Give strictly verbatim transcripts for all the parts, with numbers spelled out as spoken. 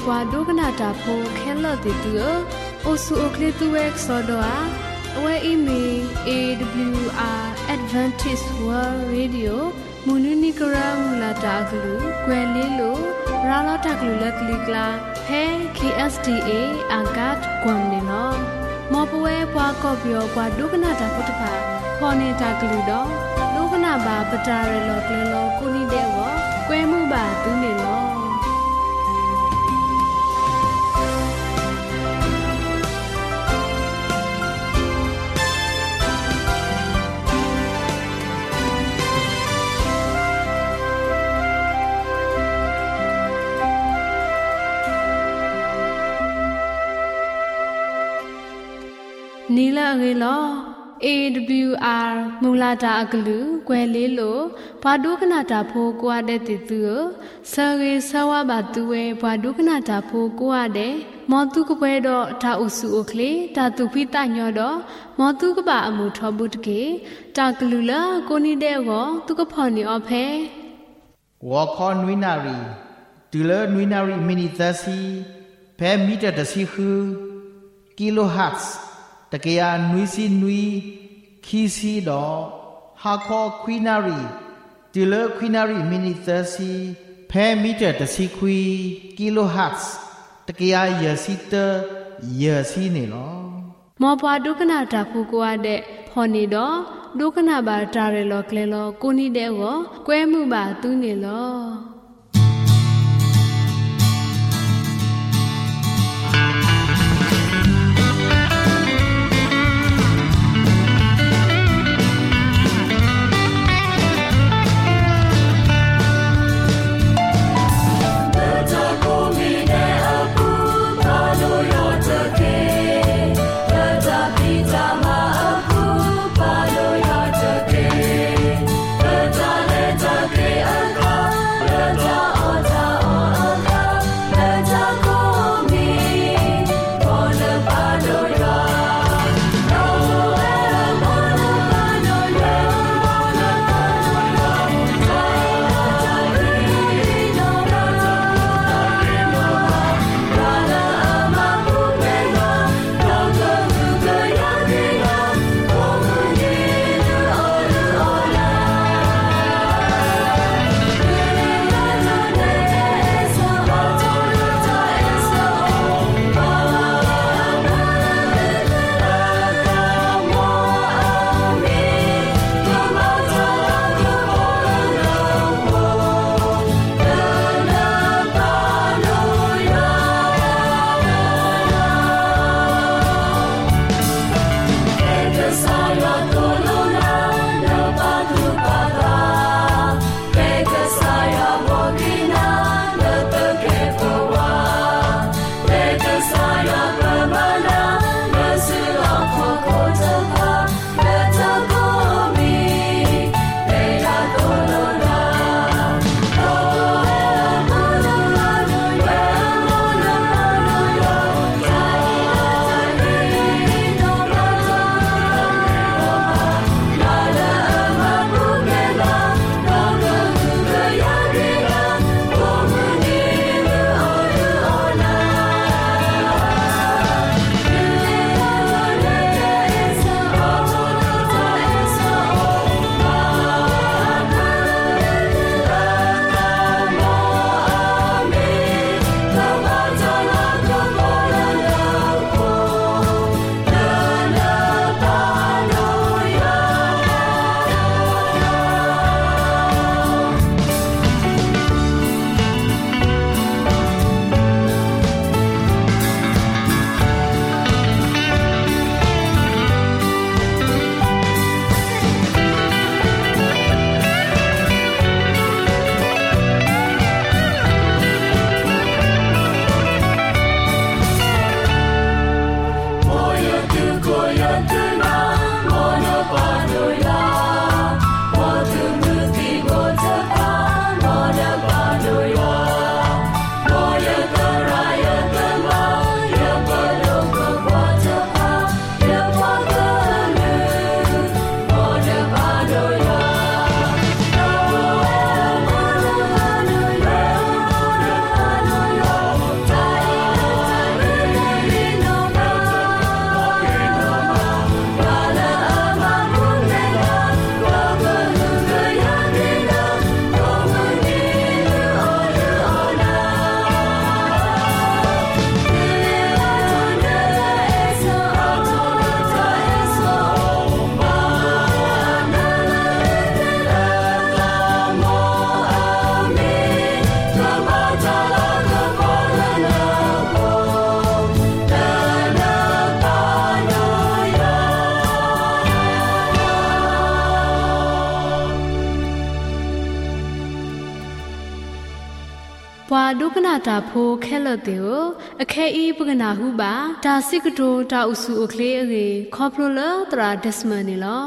ပွားဒုကနာတာဖိုခဲလော့တီတူအိုဆူအိုကလီတူဝဲဆော်ဒွာအဝဲအီမီ A W R Advantage World Radio မူနူနီကရာမူလာတာဂလူကွယ်လေးလိုရာလာတာဂလူလက်ကလီကလာဟဲ K S D A အာဂတ်ကွမ်နေနော်မော်ပွဲပွားကော့ပြောပွားဒုကနာတာဖုတဖာခေါ်နေတာဂလူတော့ဒုကနာဘာပတာရလောကလလောကိုနီတဲ့ဝကွဲမှုပါသူနေလောနီလာငယ်လော A W R မူလာတာအကလူကွယ်လေးလိုဘာဒုခနာတာဖိုးကွာတဲ့တီသူဆာရေဆဝဘာသူဝဲဘာဒုခနာတာဖိုးကွာတဲ့မောတုကပွဲတော့တာအုစုအိုကလေတာသူဖိတညောတော့မောတုကပါအမှုထောဘူးတကေတာကလူလာကိုနီတဲ့ကောသူကဖော်နေအဖဲဝါခွန်ဝိနာရီဒူလနွိနာရီမီနီသစီဖဲမီတာတစီခူကီလိုဟတ်စ်တကယ်အနွီစီနွီခီစီတော့ဟာခေါ်ခွီနာရီဒီလခွီနာရီမီနီသစီဖဲမီတာတစီခွီကီလိုဟတ်စ်တကယ်ရစီတရစီနေလောမောပွားဒုက္ခနာတာဖူကွာတဲ့ဖော်နေတော့ဒုက္ခနာပါတာရလောကလေလောကိုနီတဲ့ကိုကွဲမှုပါသူးနေလော Let ပွာဒုကနာတာဖိုးခဲလတဲ့ကိုအခဲဤပကနာဟုပါဒါစစ်ကတိုတာဥစုအကလေးအေခေါပလိုလာတရာဒက်စမနီလော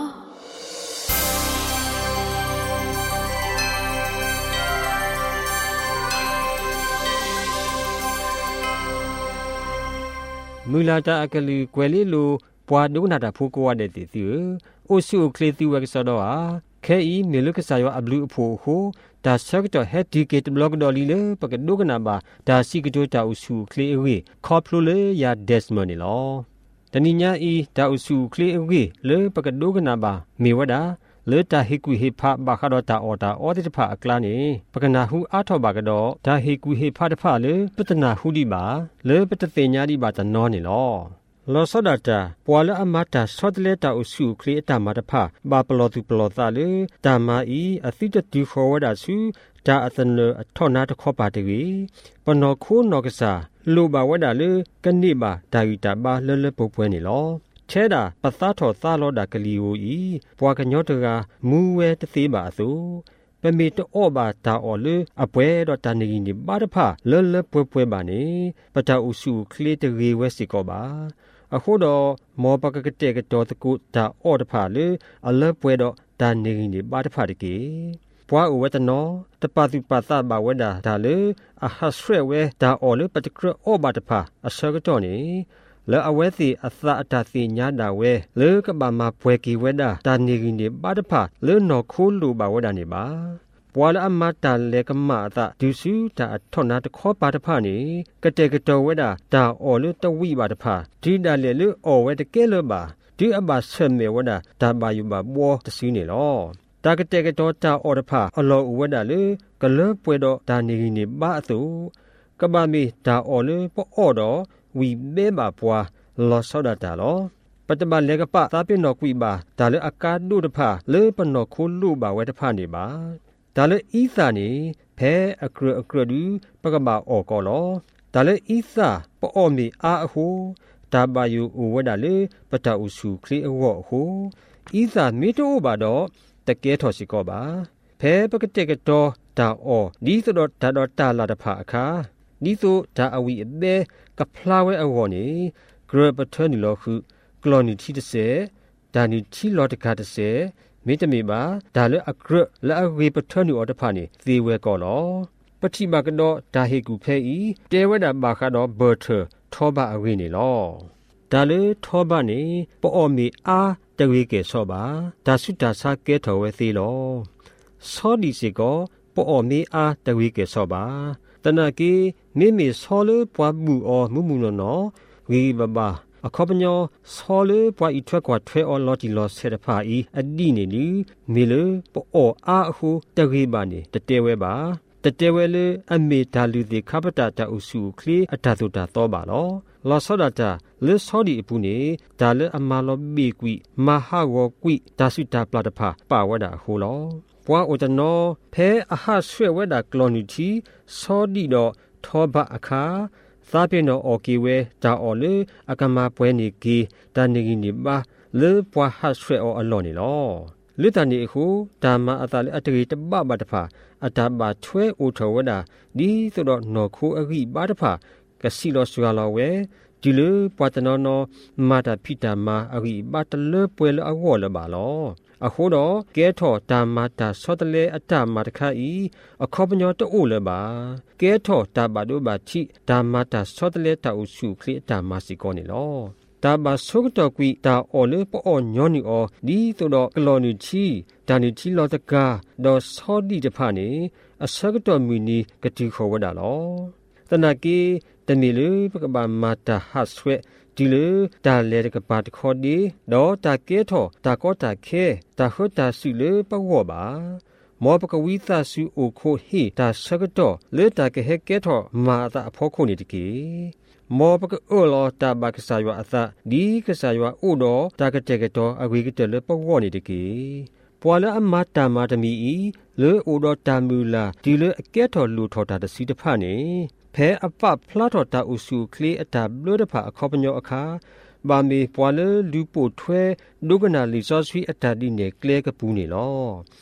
မူလာတာအကလူကွယ်လေးလိုပွာဒုကနာတာဖိုးကိုရတဲ့တည်သူအစုအကလေးသူဝက်ဆောတော့ဟာခဲဤမေလုကဆာယောအဘလူအဖို့ဟိုဒါဆက်တော့ဟက်ဒီကေတဘလော့ဒေါ်လီလေပကဒုကနာဘာဒါစီကတိုတာအစုကလေးအေခေါပလိုလေယာဒက်စမနီလောတနိညာဤဒါအစုကလေးအေလေပကဒုကနာဘာမေဝဒါလေတာဟေကူဟေဖာဘာခါတော့တာအော်တာအော်တိတဖာအကလာနေပကနာဟုအာထောဘာကတော့ဒါဟေကူဟေဖာတဖာလေပတနာဟုဒီပါလေပတသိညာဒီပါတနောနေလောလောစောဒတာပွာလအမတာဆော့တလက်တာအစုခရီအတာမတဖာဘာပလောသူပလောတာလေတာမာဤအသိတတူဖော်ဝဒါစုဒါအသနအထောနာတခောပါတကေပနောခိုးနောကစားလိုပါဝဒါလေကနိပါဒါယူတာပါလလပုတ်ပွဲနေလောချဲတာပသထောသလောဒါကလီယိုဤပွာကညောတကမူဝဲတသေးပါသူပမေတောဘာတာအော်လေအပွဲတော့တနေနေပါတဖာလလပွဲပွဲပါနေပတာအစုခလေးတရေဝဲစီကောပါအခုတော့မောပကကတဲ့ကတော်တကုဒါအော်တဖာလေအလပွဲတော့ဒါနေနေပါတဖာတကေပွားဝဲတနောတပတိပသဘာဝဒါဒါလေအဟဆွဲဝဲဒါအော်လေပတကရအောဘာတဖာအစကတော့နေလေအဝဲစီအသအတစီညာဒါဝဲလေကဘာမပွဲကီဝဲဒါဒါနေနေပါတဖာလေနော်ခိုးလူဘာဝဒါနေပါပွာလအမတာလေကမာတာဒုစုတာထောနာတခောပါတဖာနေကတဲ့ကတော်ဝဲတာဒါအော်လို့တဝိပါတဖာဒီဒါလေလို့အော်ဝဲတကဲလို့ပါဒီအဘဆမ်မေဝဲတာဒါပါယူပါဘောတစီနေလောတာကတဲ့ကတော်တာအော်တဖာအလောဝဲတာလေကလပွဲတော့ဒါနေနေပါအသူကဘာမီဒါအော်လို့ပေါ်အော်တော့ဝီဘေဘာပွာလောဆောဒတာလောပတမလေကပသာပြနောကွီပါဒါလေအကာဒုတဖာလေပနောခိုးလူပါဝဲတဖာနေပါဒါလေဤသာနေဖဲအကရအကရဒူပကမာအော်ကောလောဒါလေဤသာပေါ်မီအာအဟုဒါဘာယူဥဝဒါလေပတအုစုခရီအဝအဟုဤသာမီတိုဘာတော့တကဲထော်စီကောပါဖဲပကတဲ့ကတော့ဒါအော်ဒီဆိုတော့ဒါတော့တာလာတဖာအခါဒီဆိုဒါအဝီအဘေကဖလာဝဲအဝနေဂရပထနီလောခုကလော်နီတီတဆေဒါနီတီလောတကတဆေမေတ္တမေပါဒါလအကရလအဝေပထနီအော်တဖာနေသေဝဲကောလောပတိမကတော့ဒါဟေကူဖဲဤတဲဝဲတာပါခါတော့ဘော်ထထောဘအဝေနေလောဒါလေထောဘနေပေါ်မီအားတဝေကေဆောပါဒါစုတာစာကဲထော်ဝဲသေးလောစောဒီစီကောပေါ်မီအားတဝေကေဆောပါတနကေမိမိဆောလပွားမှုအော်မှုမှုနော်ဝီဘဘာအခပညောဆောလပွားဤထွက်ကွာထွဲအော်လော်တီလော်ဆေတဖာဤအတိနေလူမေလပေါ်အာဟုတဝေပါနေတတဲဝဲပါတတဲဝဲလေအမေဒါလူဒီခပတာတအုစုခလီအတသုတာတော့ပါလောလောဆောဒတာလေဆောဒီအပူနေဒါလေအမလောဘီကွီမဟာဝကွီဒါစုတာပလာတဖာပါဝဒါဟိုလောပွားအိုတနောဖဲအဟဆွဲဝဲတာကလော်နီတီဆောဒီတော့ထောဘအခါသာပြေနောအော်ကီဝဲဒါအော်လေအကမပွဲနေကီဒါနေကီနေပါလေပွားဟဆွဲအော်အလော်နေလောလူတန်ဒီခုဒါမအတာလေအတရီတပပတဖာအတာပါထွဲအိုထောဝဒါဒီဆိုတော့နော်ခိုးအခိပါတဖာကစီလောဆွာလောဝဲဒီလေပွားတနောနောမာတာဖိတာမာအခိပါတလေပွဲလအဝေါ်လပါလောအခုတော့ကဲထော်တာမတာဆောတလေအတမတခါဤအခောပညောတိုးလပါကဲထော်တာဘာတို့ဘာချိဒါမတာဆောတလေတာဥစုခလီအတမစီကောနေလောတာဘာဆုကတော်ကွီတာအော်လေပေါ်ညောနီအော်ဒီဆိုတော့ကလော်နီချီဒါနီချီလောတကာဒေါ်ဆောဒီတဖာနေအစကတော်မီနီကတိခေါ်ဝဒါလောတနကေတမီလေပကဘာမာတာဟဆွဲဒီလေတာလေကပါတခေါ်ဒီတော့တာကဲထောတာကောတာခဲတာဟတာစီလေပဝောပါမောပကဝိသစုအိုခိုဟေတာစကတော့လေတာကဟဲကဲထောမာတာအဖို့ခုန်နေတကေမောပကအိုလောတာဘကဆာယောအသဒီကဆာယောအိုတော့တာကတဲ့ကတော့အဝေကတဲ့လေပဝောနေတကေပွာလအမတာမာတမီဤလေအိုတော့တာမူလာဒီလေအကဲထောလူထောတာတစီတဖာနေဖဲအပဖလာတော်တာအုစုကလေးအတာဘလို့တဖာအခောပညောအခါဘာမီပွာလလူပိုထွဲဒုကနာလီစောဆွီအတာဒီနေကလဲကပူးနေလော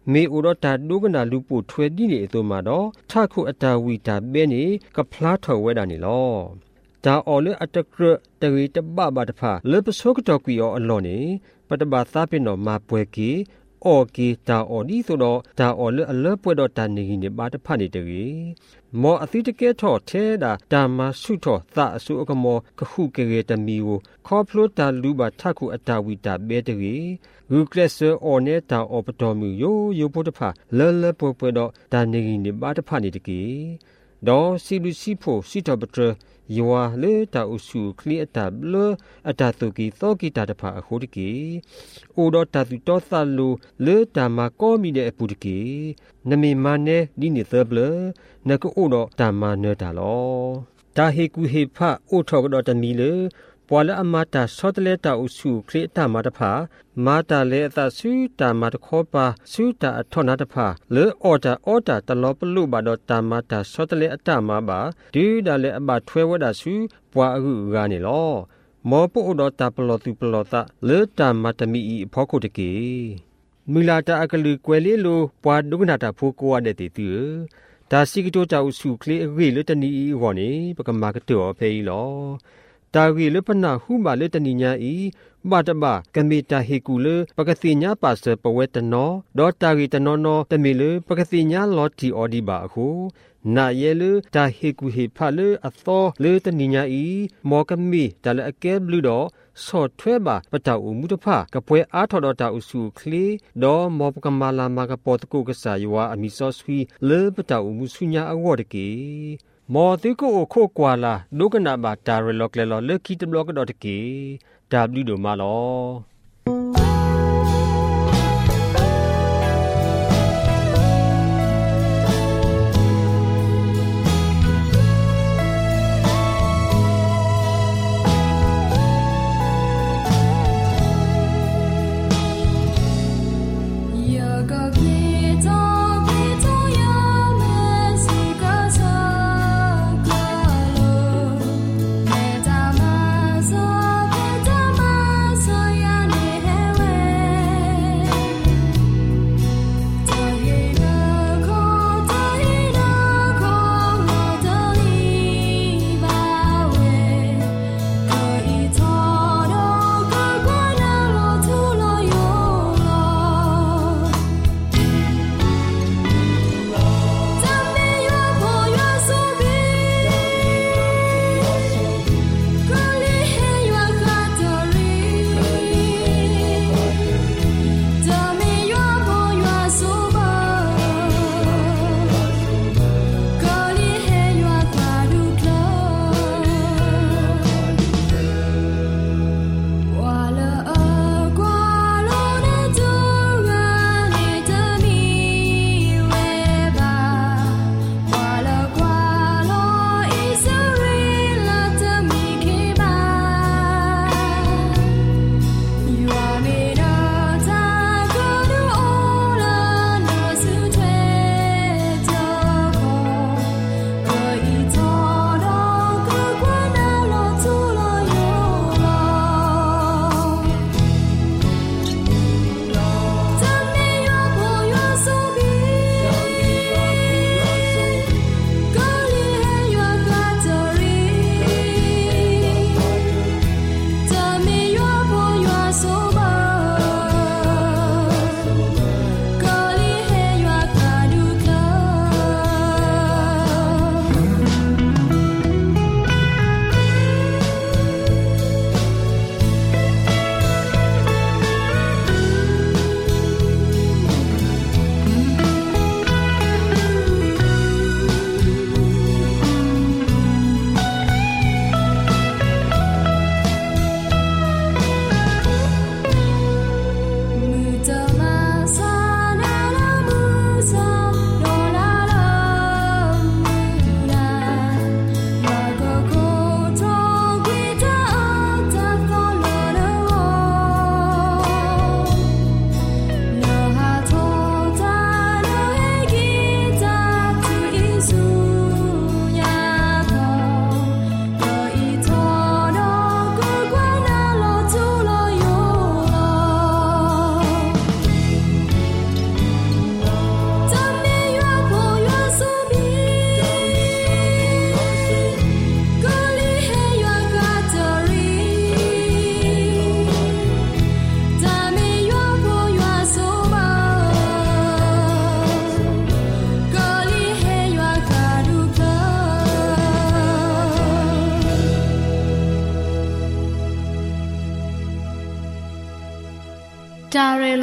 เมโอรตาดูกนาลูปูถวยดีนี่ตัวมาดอถ้าคุอัตาวีตาเบนี่กับพลาถวยดานี่ลอตาออเลอัตกระตะวีตบ้าบาตพาเลปโซกตอกุยออลอนี่ปตบาซาเป็นนอมาป่วยกีโอกีตาออดีဆိုတော့ตาออเลอเลป่วยดอตานี่นี่บาตพานี่ตะกีมออติตะเกทอเทดาตามาสุทอตาสุอกมอกะหุเกเกตมีโวคอพลตาลูบาทะคุอัตาวีตาเบตะกีรูเคลเซออเนตาออปตอมิโยโยโพตพาเลเลป่วยดอตานี่นี่บาตพานี่ตะกีดอซิลุซิโพซิตอปตรยัวเลตาอุสุคลีอัตาบลอัตาตุกีโตกีตาตพาอโคติกีโอดอตาตุตอซาลูเลตามาโกมีเดอปุติกีนเมมาเนดินิเตเบลนกโอดอตามาเนตาลอตาเฮกุเฮพะโอทอกดอตามีเลปวาลอมาตาซอตเลตาอุสุคลีตามาตพามาตาเลตาสุตามาตขอปาสุตาอทอนาตพาเลออตาออตาตลอปลุบาดอตามาตาซอตเลอตามาบาดูดาเลอบาถวยวดาสุปวาอุกานิลอมอปุดอตาปลอตุปลอตาเลตามาตมีอีพอโคตะเกมิลาตาอกลือกวยเลโลปวาดุกนาตาฟูกัวเดติตือตาซิกโตจาอุสุคลีเรเลตนีอีวอนีปกมากะตอเปอีลอตาวีเลปนาหูมาเลตนิญาอีบาตบากะเมตาเฮกูเลปกติญาปาเสปเวตนอดอตารีตนอนอตะเมเลปกติญาลอติออดิบาโคนาเยเลตาเฮกูเฮพาเลอตอเลตนิญาอีมอกะเมตาเลอเกบลูดอสอดถวยบาปะตาอุมุตภากะป่วยอาทอดอตาอุสุคลีดอมอปกะมาลามากะปอตะกุกะสายวาอมิซอสวีเลปะตาอุมุสุญญาอวอดเกมอติโกโอโคกวาลาโดกนาบาตาเรล็อกเลลอเลคิตบล็อกดอตเกดาบลิโดมาลอ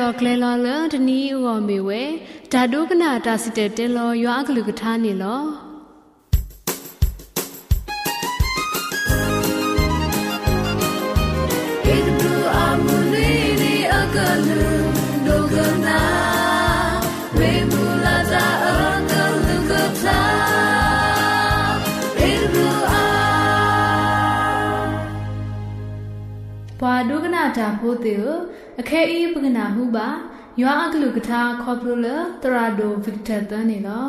လောကလေလောလတနီးဝမေဝဲဓာတုကနာတာစစ်တဲ့တဲလောရွာကလူကထားနေလောဧဒူအမူလီဒီအကလူဒုကနာဝေမူလာတာအကလူကထားဧဒူအာဘွာဒုကနာတာဖို့တေအခဲအေးပကနာဟုပါရွာအကလူကထားခေါပလိုလတရာဒိုဗစ်တာတန်နေလော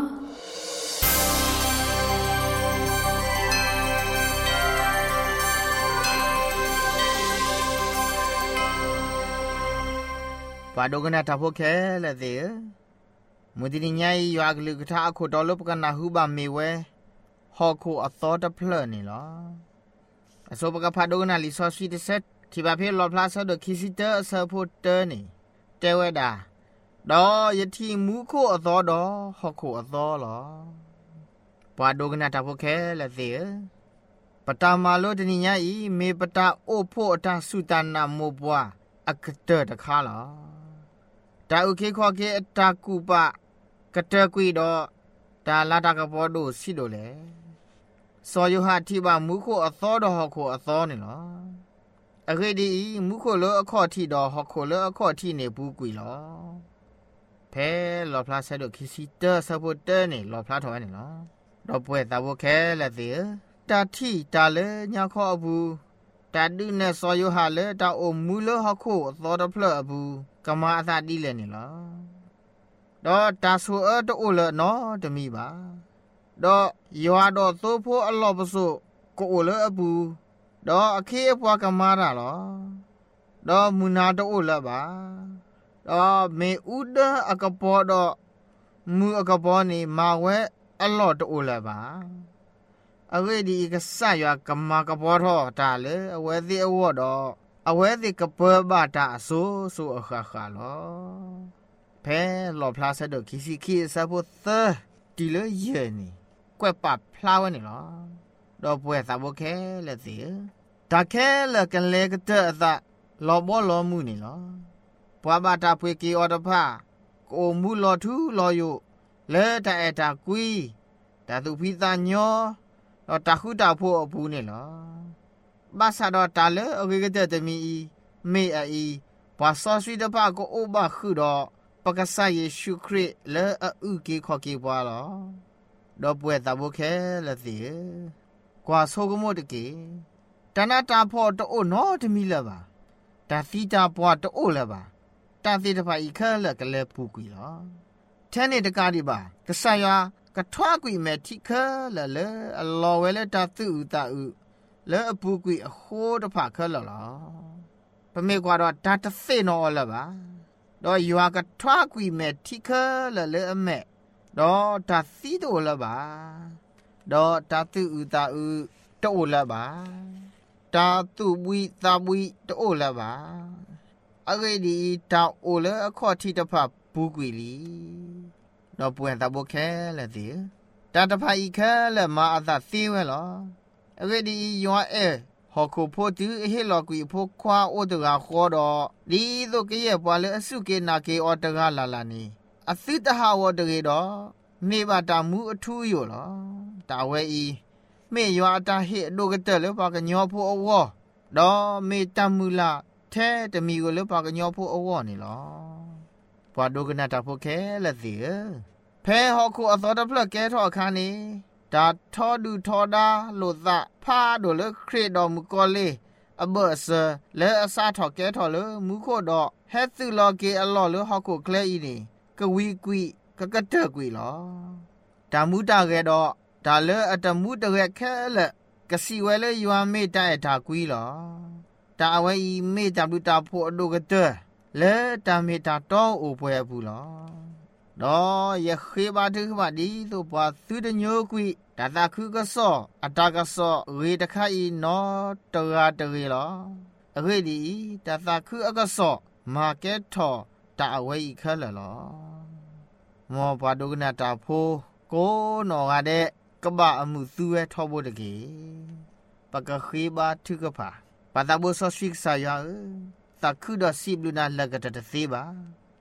ပါဒိုကနာတာဖို့ခဲလဲသေးမူဒီညိုင်ရွာကလူကထားအခုတော်လပကနာဟုပါမေဝဲဟောခုအသောတဖလနေလောအစောပကဖာဒိုကနာလီဆောစီတဆက်ที่ประเภทลอพลาซดคิซิเตอร์เซอร์โพเตอร์นี่เตวดาดอยที่มูโคอซอดอฮอโคอซอลอปาโดกนาตาโพแคละเสปตามาโลตนิญาอีเมปตาโอโพอตาสุตานาโมบวาอักเตอร์ตะคาลอตาอุเคขอเคอตากูปะกะเตกุยดอตาลาตากะปอโดซิโดเลซอยุหะที่บามูโคอซอดอฮอโคอซอนี่ลอအခေဒီမုခိုလောအခော့ထီတော်ဟခိုလောအခော့ထီနေဘူးကွီလောဖဲလော်ဖလာဆက်တို့ခီစီတာဆပ်ပေါ်တဲနေလော်ဖလာထော်နေလောတော့ပွဲတာဘခဲလက်သေးတာထီတာလေညာခော့အဘူးတာဒုနဲ့စောယဟာလေတာအိုမူလောဟခိုသောတဖလအဘူးကမာအသာတီးလေနေလောတော့တာဆူအတိုးလနော်တမီပါတော့ရွာတော့သိုးဖို့အလော့ပစို့ကိုလအဘူးดออเคอปวากมาราลอดอมุนาโตอละบาดอเมอุดอะกปอดอมูอะกปอนี่มาเวอะลอโตอละบาอเวดีกะสะยากมากปอทอตาเลอเวสิอวอดออเวสิกปอบาตาโซโซอะคาคาลอแพลอพลาซะดอคิซิคิซะโพเตติเลเยนี่กวยปะพลาวนี่ลอดอป่วยซะโบแคละสิตาแค่ละกันเลกะเตอะซะลอบ่ลอมูนี่ลอปวาบาตาပွေกีออตพาโกมูลอทูลอยุเลตาเอตากุยตาตุพิตาญอลอตาขุตาโพอปูนี่ลอบาซาดอตาเลโอเคกะเตตมีอีเมออีปวาซอสวีตพาโกโอบาขุดอปกษะเยซูคริสต์เลออุกีขอกีปวาลอดอป่วยซะโบแคละสิกว่าโซกโมตะเกตานาตาพอตโอนอตมีละบาตาซีตาปวาตโอละบาตาซีตะพาอีคะละกะเลปูกุยลอแทนี่ตะกาดิบากะสายากะทวากุยเมทิคะละเลอลอเวเลตาตุอุตาอุเลอปูกุยอโหตะพาคะละลอปะเมกว่าดอตาตะเซนอละบาดอยัวกะทวากุยเมทิคะละเลอเมดอตาซีโตละบาดอตาตุอุตาอุโตละบาตาตุบุยตาบุยโตละบาอะเกดีตาโอละอข้อที่ตะพะบูกุยลีดอป่วยตาโบแคละติตาตะพะอีแคละมาอะตะซีเวลออะเกดียอเอฮอโคโพตุเฮลอกุยโพควาโอตกาขอดอดีโตเกเยปวาเลอสุเกนาเกออตกาลาลานีอะซิตะฮาวอตเกดอနေပါတာမူအထူးရောလားတာဝဲဤမေရွာတာဟိဒိုကတဲ့လေပါကညောဖို့အဝေါ်ဒေါ်မေတမူလာထဲတမီကိုလေပါကညောဖို့အဝေါ်နေလားဘွာဒိုကနာတာဖို့ခဲလက်စီဖဲဟောခုအသောတဖလက်ကဲထောအခါနေဒါထောဒူထောဒါလို့သဖာဒိုလေခရစ်တော်မူကောလေအဘဆာလဲအစားထောက်ကဲထောလေမူခို့တော့ဟက်သူလော်ကေအလော်လေဟောခုကလဲဤနေကဝီကွီกะกะเตกุยลอตามูตาเกดอดาเลอะตะมูตะเกแค่ละกะสีเวเลยวาเมตาตากุยลอตาเวอีเมตาบุตาโพอโดกะเตเลตาเมตาตอโอป่วยบูลอดอยะเขบาทึกบาดีโตปาซุดะญอกุยตาตาคือกะซออะตากะซอเวตะไคอีนอตะราตะเรลออะเรดีตาตาคืออะกะซอมาเกทอตาเวอีคะละลอမောပါဒုကနာတာဖိုးကိုနော်ကတဲ့ကပအမှုသူဲထောဖို့တကေပကခေဘာထုကဖာပတာဘောဆဆွိကဆာယာတခုဒစီဘလူနာလကတတသေးပါ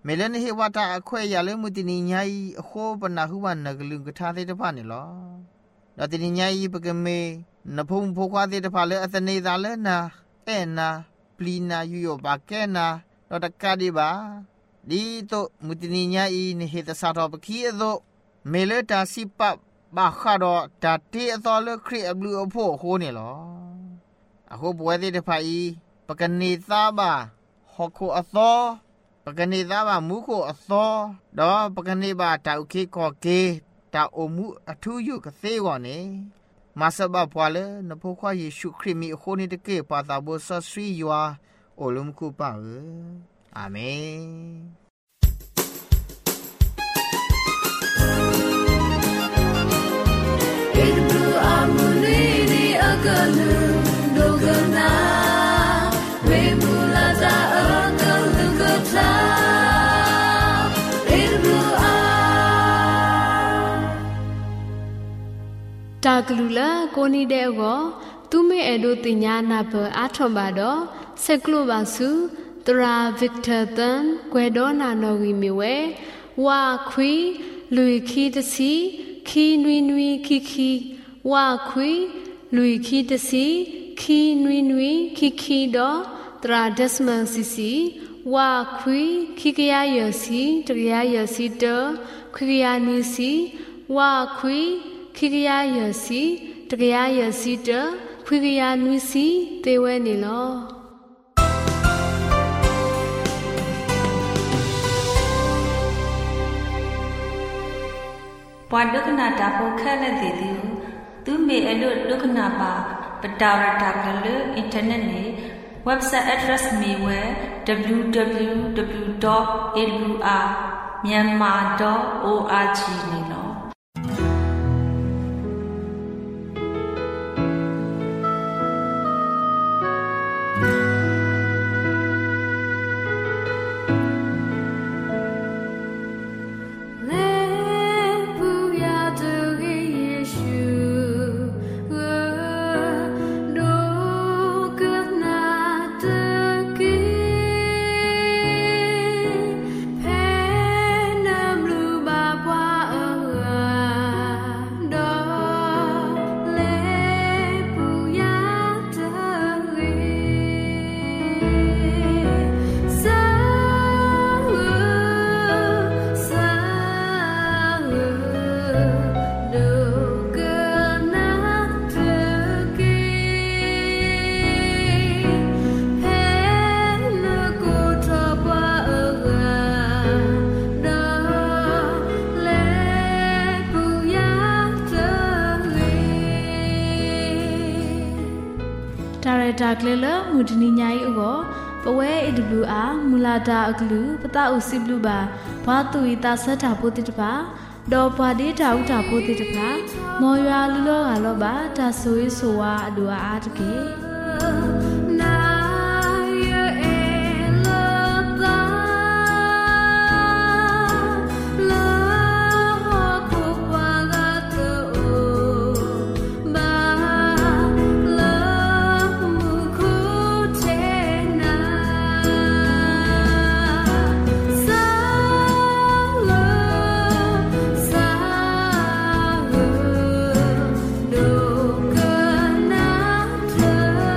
เมเลนเฮวาตาอควยยาเลมุตินิญาอีโคปนาหุวันนกลุงกะทาเตตะพะนี่ลอดอตินิญาอีปะกะเมนพงโพควาเตตะพะเลอะตะเนซาเลนาเอนาปลีนายุโยบาแกนาดอตะกะดิบาดีโตมุตินิญาอีนิเฮตะซาตอปะคีอโตเมเลตาซิปะบาคาดอตาเตอตอเลครีอบลูอโพโคนี่ลออะโคบวยเตตะพะอีปะกะเนซาบาฮอโคอะซอปกนิตาบามุโคอซอดอปกนิบาตาอุเคกอเกตาโอมุอทุยุกะเซวอเนมาสบะพวาเลนพควาเยซูคริสต์มีโคนิตะเกปาตาโบซอสรียัวโอลุมคุปาเออาเมนเอดบลูอามูลีดีอากาลูโดกนาเวมูลาซาเอกาลูกะทาตากลุละโกนีเดโกตุเมเอโดติญานาเปอาทอมบาดอเซกลุบาสุตราวิกเตอร์ตันกวดอนาโนวีมิเววาควีลุยคีตซีคีนวีนวีคีคีวาควีลุยคีตซีคีนวีนวีคีคีดอตราเดสมันซีซีวาควีคีกยายซีตกยายซีเตควียานีซีวาควีခိကရယစီတကရယစီတခွေကရနွီစီတေဝဲနေလောပွာဒုက္ခနာတာပုခက်လက်သေးသူသူမေအလုဒုက္ခနာပါပတာရတာကလအင်တာနက်နေ website address မေဝဲ double-u double-u double-u dot a w r myanmar dot org နေလောดากเลลมุดนิญาอีโอปเว เอ ดับเบิลยู อาร์ มูลาดาอักลูปตาอุสิบลูบาบาตุอิตาสัทธาโพติตบาดอปาดีตาอุตาโพติตบามอยาลุโลกาโลบาตาซุยโซวาอดัวอาตเก Do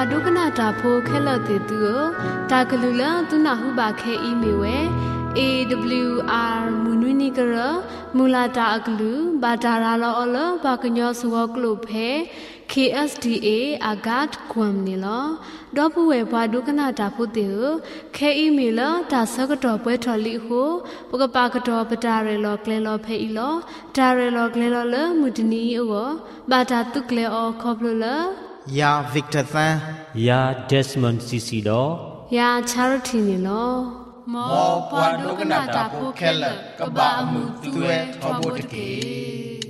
ดุกนาตาโพแค่ละติตัวตากลุละตุนาหุบาแค่อีเมลเว เอ ดับเบิลยู อาร์ มุนุนิกระมูลาตาอักลูบาดาราลอลบากญอสวกลุเพ เค เอส ดี เอ อากัดกวมนิลดอปเวบาดุกนาตาพุติวแค่อีเมลตาสกตอเปทอลิโฮปกปากตอปตาเรลอเกลลอเพอีลอตาเรลอเกลลอเลมุดนีอวบาดาตุกเลอคอบลลยาวิกเตอร์ซันยาเดสมอนซิซิโดยาชาริทีนิลมอปาดุกนาตาพุเคลกบาอมุตุเวทอบุตเก